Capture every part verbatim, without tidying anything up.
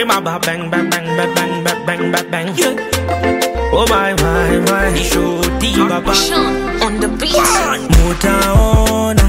Remember bang bang bang bang bang bang bang bang bang. Yeah. Oh my my my. Shoti baba. Sean on the beat. Mutaona,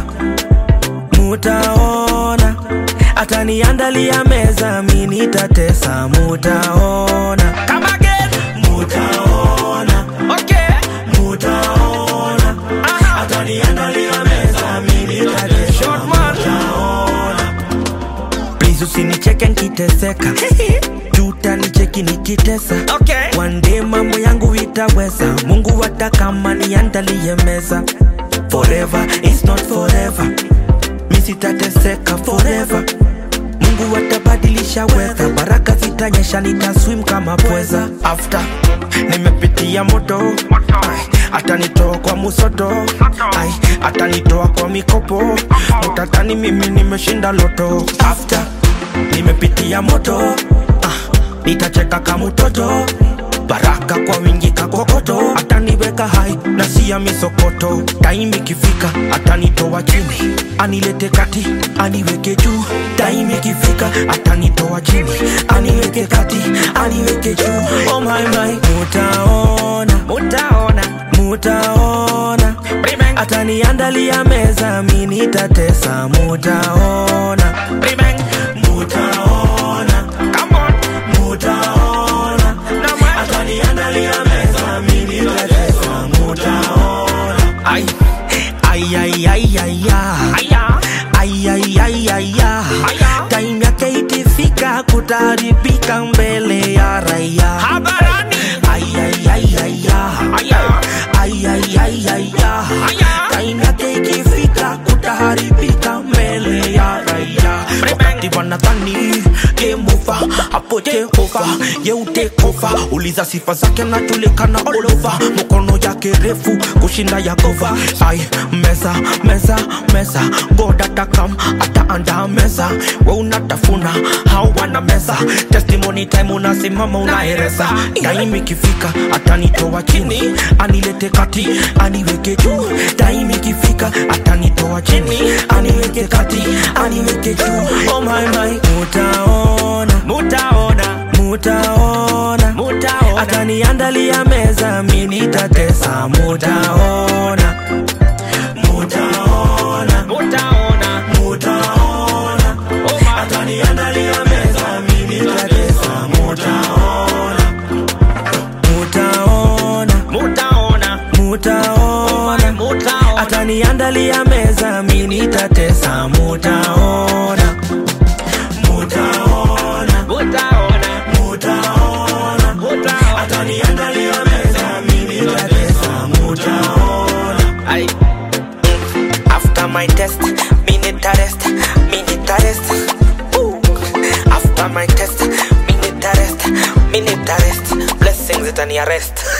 mutaona. Ataniandalia meza mimi nitatesa. Mutaona. Come again. Mutaona. Okay. Mutaona. Uh-huh. Ataniandalia meza mimi nitatesa. Short man. Mutaona. Please usinicheke nikiteseka. Juta nicheki nikitesa. Okay. One day mambo yangu itaweza. Mungu hata kama niandalie meza. Forever is not forever. Mimi sitateseka forever. Mungu atabadilisha weather. Baraka zitanyesha nitaswim kama pweza. After nimepitia moto, ay, atanitoa kwa musoto, ay, atanitoa kwa mikopo. Utatani mimi nimeshinda loto. After nimepitia moto, ah, nitacheka kama mtoto. Baraka kwa wingi kakokoto. Ataniweka hai na siya misokoto. Time ikifika atanitoa chini, anilete kati, aniweke juu. Time ikifika atanitoa chini, aniweke kati, aniweke juu. Oh my my. Mutaona, mutaona, mutaona. Ataniandalia meza mimi nitatesa. Mutaona, mutaona. Come on. Mutaona. Ataniandalia meza mimi nitatesa. Mutaona. Ay, ay, ay, ay, ay, ay. Ay, ay, ay, ay, ay. Time yake itifika kutaribika mbele ya raia. Habarani. Ay, ay, ay, ay, ay. Ay, ay, ay, ay, ay. Time yake ikifika kutaribika mbele ya raia. Wakati wanadhani game over, hapo Jehova you take over. Uliza sifa zake na tulikana all over. Mkono yake refu kushinda ya gova. Ay, meza, meza, meza. God atakam, ataanda meza. We unatafuna, hawana meza. Testimony time unasimama unaereza. Time ikifika, atanitoa chini, anilete kati, aniweke juu. Time ikifika, atanitoa chini, aniweke kati, aniweke juu. Oh my my. Mutaona, mutaona, mutaona, mutaona. Ataniandalia meza mimi nitatesa. Mutaona, mutaona, mutaona, mutaona. Ataniandalia meza mimi nitatesa. Mutaona, mutaona, mutaona, mutaona, mutaona. Ataniandalia meza mimi nitatesa. Mutaona, mutaona, mutaona, mutaona, mutaona. Ataniandalia meza mimi nitatesa. Mutaona. Ay. After my test, me need to rest, me need to rest. Ooh. After my test, me need to rest, me need to rest. Blessings it and arrest.